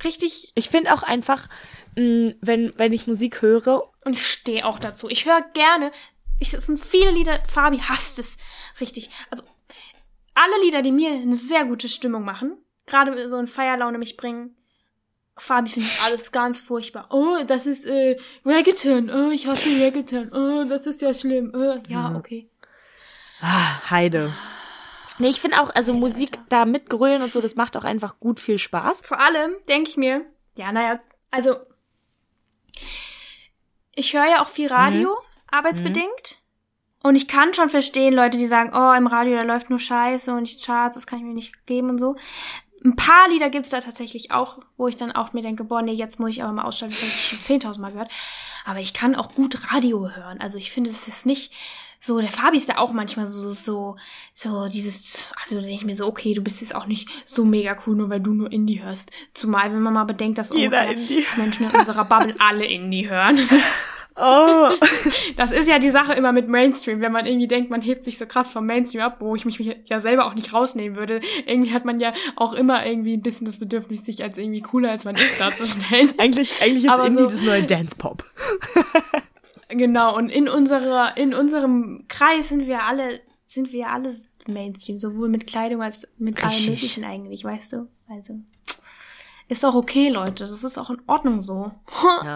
richtig... Ich finde auch einfach, wenn ich Musik höre... Und ich stehe auch dazu. Ich höre gerne... Es sind viele Lieder... Fabi hasst es richtig. Also, alle Lieder, die mir eine sehr gute Stimmung machen, gerade so in Feierlaune mich bringen, Fabi findet alles ganz furchtbar. Oh, das ist Reggaeton. Oh, ich hasse Reggaeton. Oh, das ist ja schlimm. Ja, okay. Heide. Nee, ich finde auch, also Musik da mitgrölen und so, das macht auch einfach gut viel Spaß. Vor allem denke ich mir, also ich höre ja auch viel Radio, arbeitsbedingt. Und ich kann schon verstehen, Leute, die sagen, oh, im Radio, da läuft nur Scheiße und nicht Charts, das kann ich mir nicht geben und so. Ein paar Lieder gibt's da tatsächlich auch, wo ich dann auch mir denke, boah, nee, jetzt muss ich aber mal ausschalten, das habe ich schon 10.000 Mal gehört. Aber ich kann auch gut Radio hören. Also ich finde, es ist nicht so, der Fabi ist da auch manchmal so dieses, also da denke ich mir so, okay, du bist jetzt auch nicht so mega cool, nur weil du nur Indie hörst. Zumal, wenn man mal bedenkt, dass ungefähr Menschen in unserer Bubble alle Indie hören. Oh. Das ist ja die Sache immer mit Mainstream, wenn man irgendwie denkt, man hebt sich so krass vom Mainstream ab, wo ich mich ja selber auch nicht rausnehmen würde. Irgendwie hat man ja auch immer irgendwie ein bisschen das Bedürfnis, sich als irgendwie cooler als man ist darzustellen. Eigentlich ist aber Indie so, das neue Dance-Pop. Genau, und in unserem Kreis sind wir alle Mainstream, sowohl mit Kleidung als mit allem Möglichen eigentlich, weißt du? Also, ist auch okay, Leute, das ist auch in Ordnung so. Ja.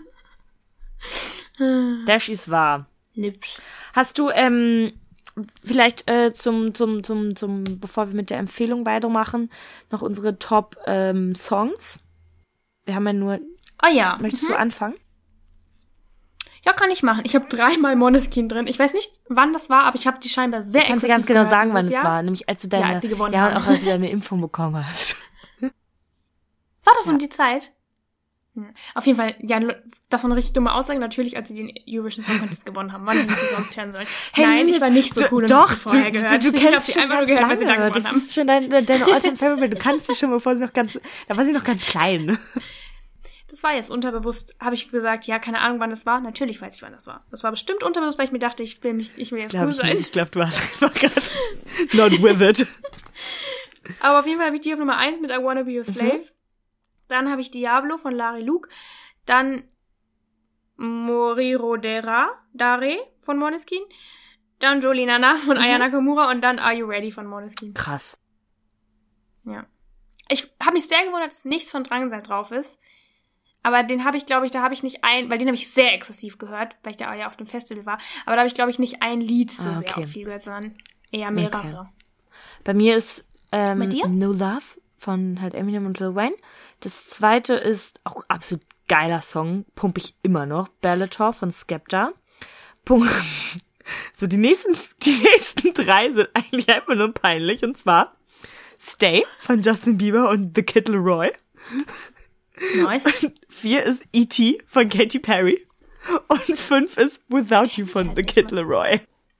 Das ist wahr. Liebsch. Hast du vielleicht zum bevor wir mit der Empfehlung weitermachen, noch unsere Top Songs? Wir haben ja nur. Oh ja. Möchtest du anfangen? Ja, kann ich machen. Ich habe 3-mal Måneskin drin. Ich weiß nicht, wann das war, aber ich habe die scheinbar sehr exzessiv Kannst du ganz genau gehört sagen, wann es Jahr. war? Nämlich als du deine, als die gewonnen ja, und haben. auch als du deine Impfung bekommen hast. War das um die Zeit? Ja. Auf jeden Fall, ja, das war eine richtig dumme Aussage. Natürlich, als sie den Eurovision Song Contest gewonnen haben. Wann hätten sie sonst hören sollen? Hey, nein, ich war nicht so cool und doch, hab sie vorher gehört. Du Ich kennst hab sie schon einfach nur ganz gehört, weil sie da lange. gewonnen haben. Das ist schon deine All-Time-Favorite. Du kannst sie schon, da war sie noch ganz klein. Das war jetzt unterbewusst, habe ich gesagt, ja, keine Ahnung, wann das war. Natürlich weiß ich, wann das war. Das war bestimmt unterbewusst, weil ich mir dachte, ich will jetzt cool sein. Ich glaube, du warst einfach gerade not with it. Aber auf jeden Fall habe ich die auf Nummer 1 mit I Wanna Be Your Slave. Dann habe ich Diablo von Larry Luke. Dann Moriro Dare von Måneskin. Dann Jolie Nana von Aya Nakamura. Und dann Are You Ready von Måneskin. Krass. Ja. Ich habe mich sehr gewundert, dass nichts von Drangsal drauf ist. Aber den habe ich, glaube ich, weil den habe ich sehr exzessiv gehört, weil ich da ja auf dem Festival war. Aber da habe ich, glaube ich, nicht ein Lied so sehr auf viel gehört, sondern eher mehrere. Okay. Bei mir ist Bei dir? No Love von halt Eminem und Lil Wayne. Das zweite ist auch absolut geiler Song, pump ich immer noch. Bellator von Skepta. So, die nächsten 3 sind eigentlich einfach nur peinlich. Und zwar Stay von Justin Bieber und The Kid Laroi. Nice. 4 ist E.T. von Katy Perry. Und 5 ist Without You von The Kid Laroi.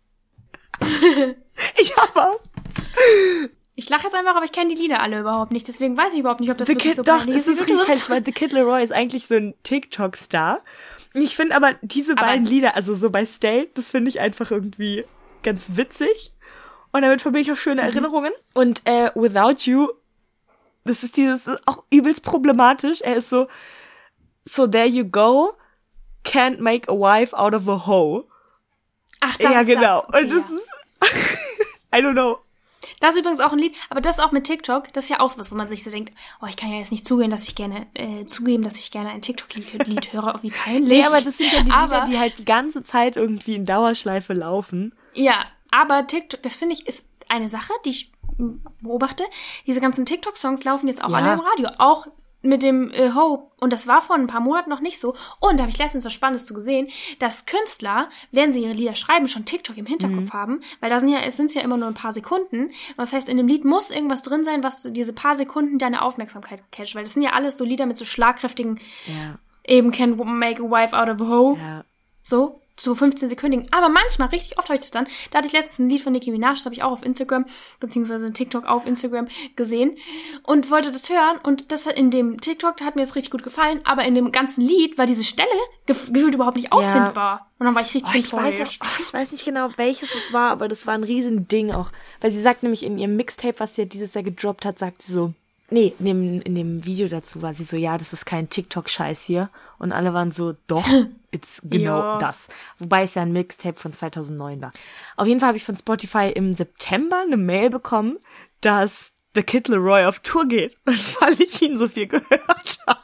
Ich lache jetzt einfach, aber ich kenne die Lieder alle überhaupt nicht. Deswegen weiß ich überhaupt nicht, ob das wirklich so Doch, peinlich es ist richtig peinlich, weil The Kid Laroi ist eigentlich so ein TikTok-Star. Und ich finde aber diese beiden Lieder, also so bei Stay, das finde ich einfach irgendwie ganz witzig. Und damit verbinde ich auch schöne Erinnerungen. Und Without You, das ist auch übelst problematisch. Er ist so there you go, can't make a wife out of a hoe. Ach, das ja, ist genau. das. Okay, und das ist, I don't know. Das ist übrigens auch ein Lied, aber das auch mit TikTok, das ist ja auch was, wo man sich so denkt, oh, ich kann ja jetzt nicht zugeben, dass ich gerne ein TikTok-Lied höre, wie peinlich. Nee, aber das sind ja die Lieder, die halt die ganze Zeit irgendwie in Dauerschleife laufen. Ja, aber TikTok, das finde ich, ist eine Sache, die ich beobachte. Diese ganzen TikTok-Songs laufen jetzt auch alle im Radio, auch mit dem Hope. Und das war vor ein paar Monaten noch nicht so. Und da habe ich letztens was Spannendes zu gesehen, dass Künstler, während sie ihre Lieder schreiben, schon TikTok im Hinterkopf haben. Weil es sind ja immer nur ein paar Sekunden. Das heißt, in dem Lied muss irgendwas drin sein, was so diese paar Sekunden deine Aufmerksamkeit catcht. Weil das sind ja alles so Lieder mit so schlagkräftigen, eben can make a wife out of a hoe. Ja. So 15-sekündigen. Aber manchmal, richtig oft habe ich das dann. Da hatte ich letztens ein Lied von Nicki Minaj, das habe ich auch auf Instagram, beziehungsweise TikTok auf Instagram gesehen und wollte das hören. Und das hat in dem TikTok, hat mir das richtig gut gefallen, aber in dem ganzen Lied war diese Stelle gefühlt überhaupt nicht auffindbar. Und dann war ich richtig enttäuscht. Ich weiß nicht genau, welches es war, aber das war ein Riesending auch. Weil sie sagt nämlich in ihrem Mixtape, was sie ja dieses Jahr gedroppt hat, sagt sie so, Nee, in dem Video dazu war sie so, ja, das ist kein TikTok-Scheiß hier. Und alle waren so, doch, it's genau das. Wobei es ja ein Mixtape von 2009 war. Auf jeden Fall habe ich von Spotify im September eine Mail bekommen, dass The Kid Laroi auf Tour geht. Und weil ich ihn so viel gehört habe,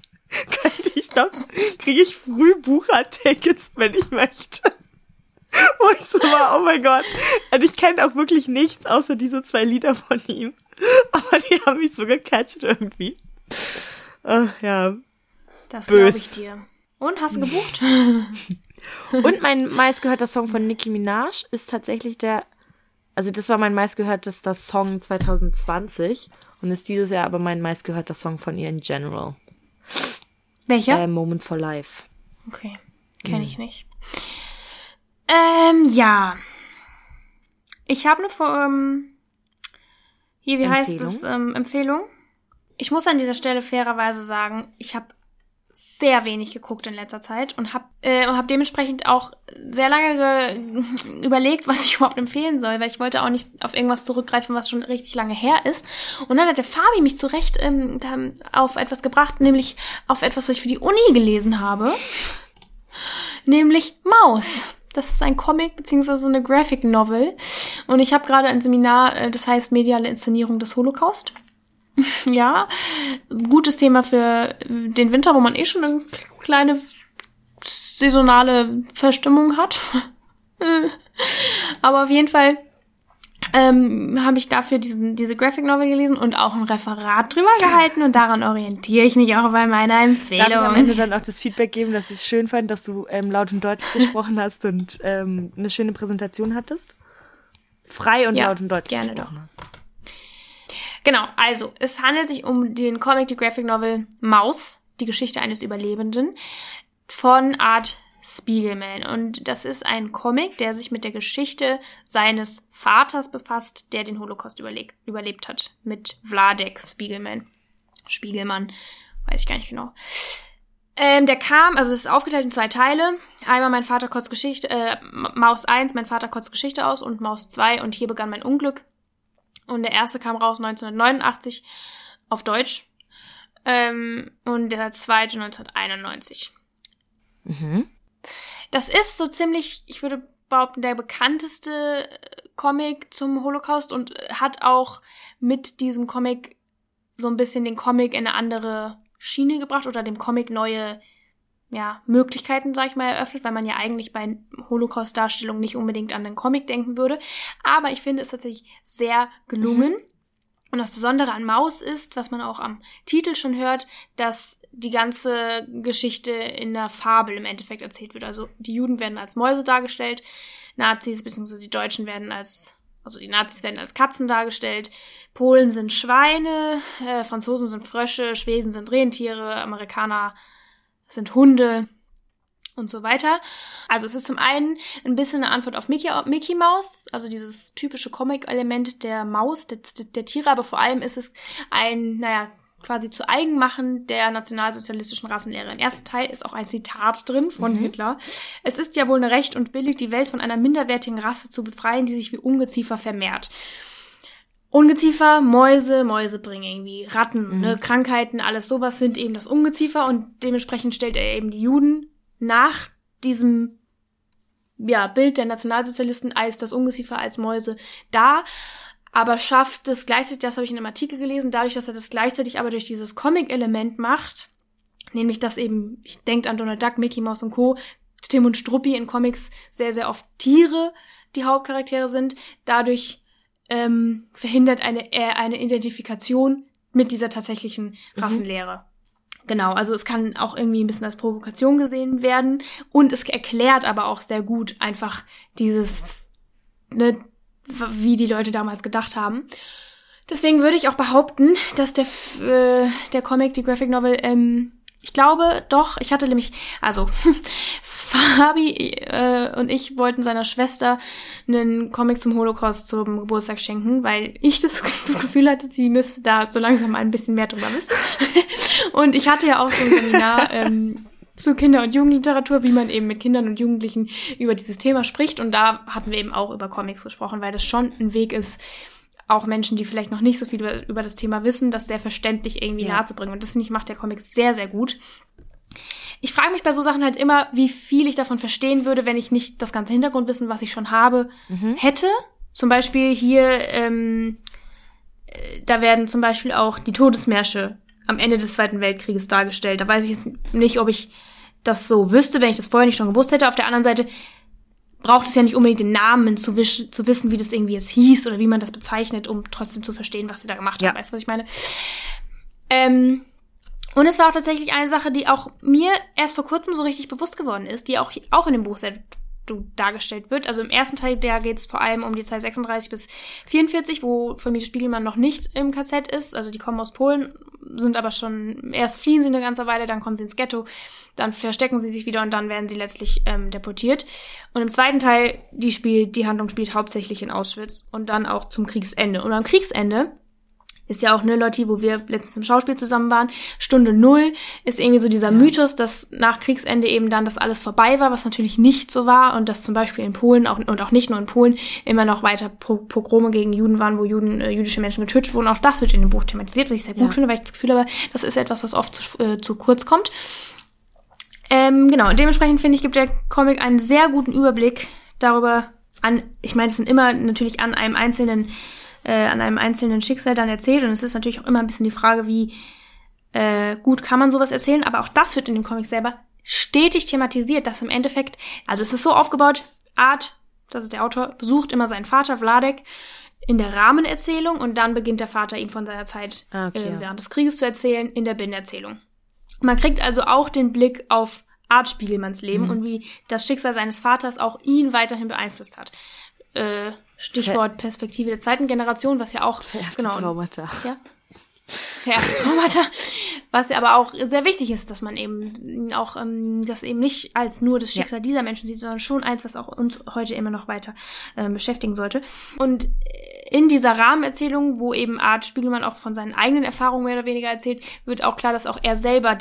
kriege ich Frühbucher-Tickets, wenn ich möchte. Wo ich so war, oh mein Gott. Und ich kenne auch wirklich nichts, außer diese 2 Lieder von ihm. Aber die haben mich so gecatcht irgendwie. Ja. Das glaube ich dir. Und, hast du gebucht? Und mein meistgehörter Song von Nicki Minaj ist tatsächlich das war mein meistgehörtester Song 2020 und ist dieses Jahr aber mein meistgehörter Song von ihr in general. Welcher? Moment for Life. Okay, kenne ich nicht. Ja. Ich habe eine Empfehlung. Ich muss an dieser Stelle fairerweise sagen, ich habe sehr wenig geguckt in letzter Zeit und hab dementsprechend auch sehr lange überlegt, was ich überhaupt empfehlen soll, weil ich wollte auch nicht auf irgendwas zurückgreifen, was schon richtig lange her ist. Und dann hat der Fabi mich zu Recht auf etwas gebracht, nämlich auf etwas, was ich für die Uni gelesen habe, nämlich Maus. Das ist ein Comic beziehungsweise eine Graphic Novel und ich habe gerade ein Seminar, das heißt mediale Inszenierung des Holocaust. Ja, gutes Thema für den Winter, wo man schon eine kleine saisonale Verstimmung hat. Aber auf jeden Fall habe ich dafür diese Graphic Novel gelesen und auch ein Referat drüber gehalten und daran orientiere ich mich auch bei meiner Empfehlung. Darf ich am Ende dann auch das Feedback geben, dass ich es schön fand, dass du laut und deutlich gesprochen hast und eine schöne Präsentation hattest? Frei und laut und deutlich gesprochen hast. Genau, also es handelt sich um den Comic, die Graphic Novel Maus, die Geschichte eines Überlebenden von Art Spiegelman. Und das ist ein Comic, der sich mit der Geschichte seines Vaters befasst, der den Holocaust überlebt hat, mit Wladek Spiegelman, weiß ich gar nicht genau. Es ist aufgeteilt in 2 Teile. Einmal mein Vater kotzt Geschichte, Maus 1, mein Vater kotzt Geschichte aus und Maus 2 und hier begann mein Unglück. Und der erste kam raus 1989 auf Deutsch und der zweite 1991. Mhm. Das ist so ziemlich, ich würde behaupten, der bekannteste Comic zum Holocaust und hat auch mit diesem Comic so ein bisschen den Comic in eine andere Schiene gebracht oder dem Comic neue Möglichkeiten, sag ich mal, eröffnet, weil man ja eigentlich bei Holocaust-Darstellungen nicht unbedingt an den Comic denken würde. Aber ich finde es tatsächlich sehr gelungen. Und das Besondere an Maus ist, was man auch am Titel schon hört, dass die ganze Geschichte in der Fabel im Endeffekt erzählt wird. Also die Juden werden als Mäuse dargestellt, Nazis bzw. die Nazis werden als Katzen dargestellt, Polen sind Schweine, Franzosen sind Frösche, Schweden sind Rentiere, Amerikaner sind Hunde und so weiter. Also es ist zum einen ein bisschen eine Antwort auf Mickey Mouse, also dieses typische Comic-Element der Maus, der Tiere, aber vor allem ist es ein, quasi zu eigen machen der nationalsozialistischen Rassenlehre. Im ersten Teil ist auch ein Zitat drin von Hitler. Es ist ja wohl eine Recht und billig, die Welt von einer minderwertigen Rasse zu befreien, die sich wie Ungeziefer vermehrt. Ungeziefer, Mäuse bringen irgendwie Ratten, Krankheiten, alles sowas sind eben das Ungeziefer und dementsprechend stellt er eben die Juden nach diesem Bild der Nationalsozialisten als das Ungeziefer, als Mäuse dar, aber schafft es gleichzeitig, das habe ich in einem Artikel gelesen, dadurch, dass er das gleichzeitig aber durch dieses Comic-Element macht, nämlich dass eben, ich denke an Donald Duck, Mickey Mouse und Co., Tim und Struppi in Comics sehr, sehr oft Tiere die Hauptcharaktere sind, dadurch verhindert eine Identifikation mit dieser tatsächlichen Rassenlehre. Genau, also es kann auch irgendwie ein bisschen als Provokation gesehen werden und es erklärt aber auch sehr gut einfach dieses, wie die Leute damals gedacht haben. Deswegen würde ich auch behaupten, dass der Comic, die Graphic Novel, ich glaube doch, ich hatte nämlich, also Fabi und ich wollten seiner Schwester einen Comic zum Holocaust zum Geburtstag schenken, weil ich das Gefühl hatte, sie müsste da so langsam mal ein bisschen mehr drüber wissen. Und ich hatte ja auch so ein Seminar zu Kinder- und Jugendliteratur, wie man eben mit Kindern und Jugendlichen über dieses Thema spricht. Und da hatten wir eben auch über Comics gesprochen, weil das schon ein Weg ist, auch Menschen, die vielleicht noch nicht so viel über das Thema wissen, das sehr verständlich irgendwie nahezubringen. Und das, finde ich, macht der Comic sehr, sehr gut. Ich frage mich bei so Sachen halt immer, wie viel ich davon verstehen würde, wenn ich nicht das ganze Hintergrundwissen, was ich schon habe, hätte. Zum Beispiel hier, da werden zum Beispiel auch die Todesmärsche am Ende des Zweiten Weltkrieges dargestellt. Da weiß ich jetzt nicht, ob ich das so wüsste, wenn ich das vorher nicht schon gewusst hätte. Auf der anderen Seite braucht es ja nicht unbedingt den Namen zu wissen, wie das irgendwie jetzt hieß oder wie man das bezeichnet, um trotzdem zu verstehen, was sie da gemacht haben. Weißt du, was ich meine? Und es war auch tatsächlich eine Sache, die auch mir erst vor kurzem so richtig bewusst geworden ist, die auch in dem Buch sehr dargestellt wird. Also im ersten Teil, da geht es vor allem um die Zeit 36 bis 44, wo Familie Spiegelmann noch nicht im KZ ist. Also die kommen aus Polen, sind aber schon, erst fliehen sie eine ganze Weile, dann kommen sie ins Ghetto, dann verstecken sie sich wieder und dann werden sie letztlich deportiert. Und im zweiten Teil, die Handlung spielt hauptsächlich in Auschwitz und dann auch zum Kriegsende. Und am Kriegsende ist ja auch, ne, Lotti, wo wir letztens im Schauspiel zusammen waren, Stunde 0 ist irgendwie so dieser Mythos, dass nach Kriegsende eben dann das alles vorbei war, was natürlich nicht so war und dass zum Beispiel in Polen und auch nicht nur in Polen immer noch weiter Pogrome gegen Juden waren, wo jüdische Menschen getötet wurden. Auch das wird in dem Buch thematisiert, was ich sehr gut finde, weil ich das Gefühl habe, das ist etwas, was oft zu kurz kommt. Genau, und dementsprechend finde ich, gibt der Comic einen sehr guten Überblick darüber ich meine, es sind immer natürlich an einem einzelnen Schicksal dann erzählt. Und es ist natürlich auch immer ein bisschen die Frage, wie gut kann man sowas erzählen. Aber auch das wird in dem Comic selber stetig thematisiert, dass im Endeffekt, also es ist so aufgebaut, Art, das ist der Autor, besucht immer seinen Vater, Vladek, in der Rahmenerzählung und dann beginnt der Vater ihm von seiner Zeit während des Krieges zu erzählen in der Binnenerzählung. Man kriegt also auch den Blick auf Art Spiegelmanns Leben und wie das Schicksal seines Vaters auch ihn weiterhin beeinflusst hat. Stichwort Perspektive der zweiten Generation, was ja auch vererbte Traumata. Ja, vererbte Traumata, was ja aber auch sehr wichtig ist, dass man eben auch das eben nicht als nur das Schicksal dieser Menschen sieht, sondern schon eins, was auch uns heute immer noch weiter beschäftigen sollte. Und in dieser Rahmenerzählung, wo eben Art Spiegelmann auch von seinen eigenen Erfahrungen mehr oder weniger erzählt, wird auch klar, dass auch er selber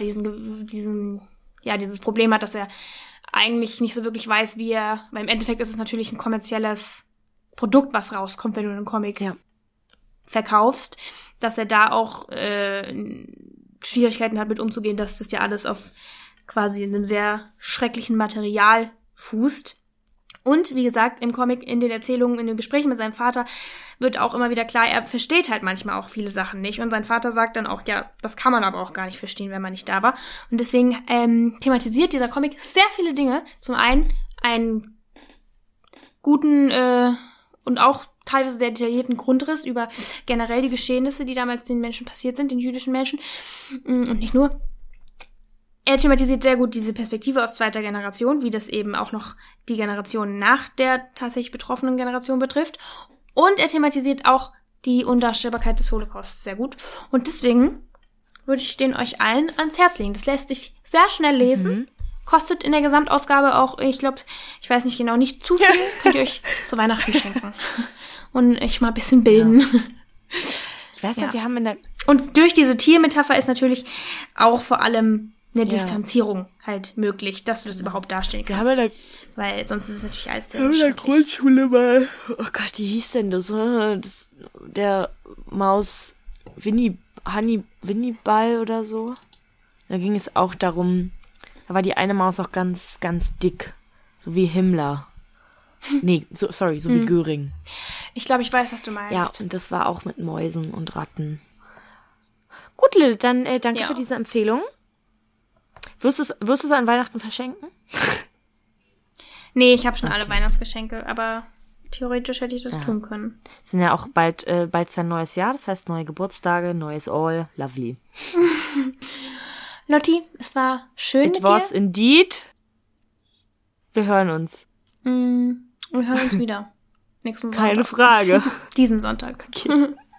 dieses Problem hat, dass er eigentlich nicht so wirklich weiß, weil im Endeffekt ist es natürlich ein kommerzielles Produkt, was rauskommt, wenn du einen Comic verkaufst, dass er da auch Schwierigkeiten hat, mit umzugehen, dass das ja alles auf quasi einem sehr schrecklichen Material fußt. Und wie gesagt, im Comic, in den Erzählungen, in den Gesprächen mit seinem Vater wird auch immer wieder klar, er versteht halt manchmal auch viele Sachen nicht. Und sein Vater sagt dann auch, ja, das kann man aber auch gar nicht verstehen, wenn man nicht da war. Und deswegen thematisiert dieser Comic sehr viele Dinge. Zum einen einen guten und auch teilweise sehr detaillierten Grundriss über generell die Geschehnisse, die damals den Menschen passiert sind, den jüdischen Menschen. Und nicht nur. Er thematisiert sehr gut diese Perspektive aus zweiter Generation, wie das eben auch noch die Generation nach der tatsächlich betroffenen Generation betrifft. Und er thematisiert auch die Undarstellbarkeit des Holocaust sehr gut. Und deswegen würde ich den euch allen ans Herz legen. Das lässt sich sehr schnell lesen. Kostet in der Gesamtausgabe auch, ich glaube, ich weiß nicht genau, nicht zu viel. Könnt ihr euch zu Weihnachten schenken. Und euch mal ein bisschen bilden. Ja. Ich weiß nicht, wir haben Und durch diese Tiermetapher ist natürlich auch vor allem eine Distanzierung halt möglich, dass du das überhaupt darstellen kannst. Weil sonst ist es natürlich alles sehr schrecklich. In der Grundschule mal, oh Gott, wie hieß denn das? Der Maus Honeyball oder so. Da ging es auch darum, da war die eine Maus auch ganz, ganz dick. So wie Himmler. Nee, wie Göring. Ich glaube, ich weiß, was du meinst. Ja, und das war auch mit Mäusen und Ratten. Gut, Lil, dann danke für diese Empfehlung. Wirst du es an Weihnachten verschenken? Nee, ich habe schon alle Weihnachtsgeschenke, aber theoretisch hätte ich das tun können. Sind ja auch bald sein neues Jahr, das heißt neue Geburtstage, neues All, lovely. Lotti, es war schön mit dir. It was indeed. Wir hören uns. Wir hören uns wieder. Nächsten Sonntag. Keine Frage. Diesen Sonntag. Okay.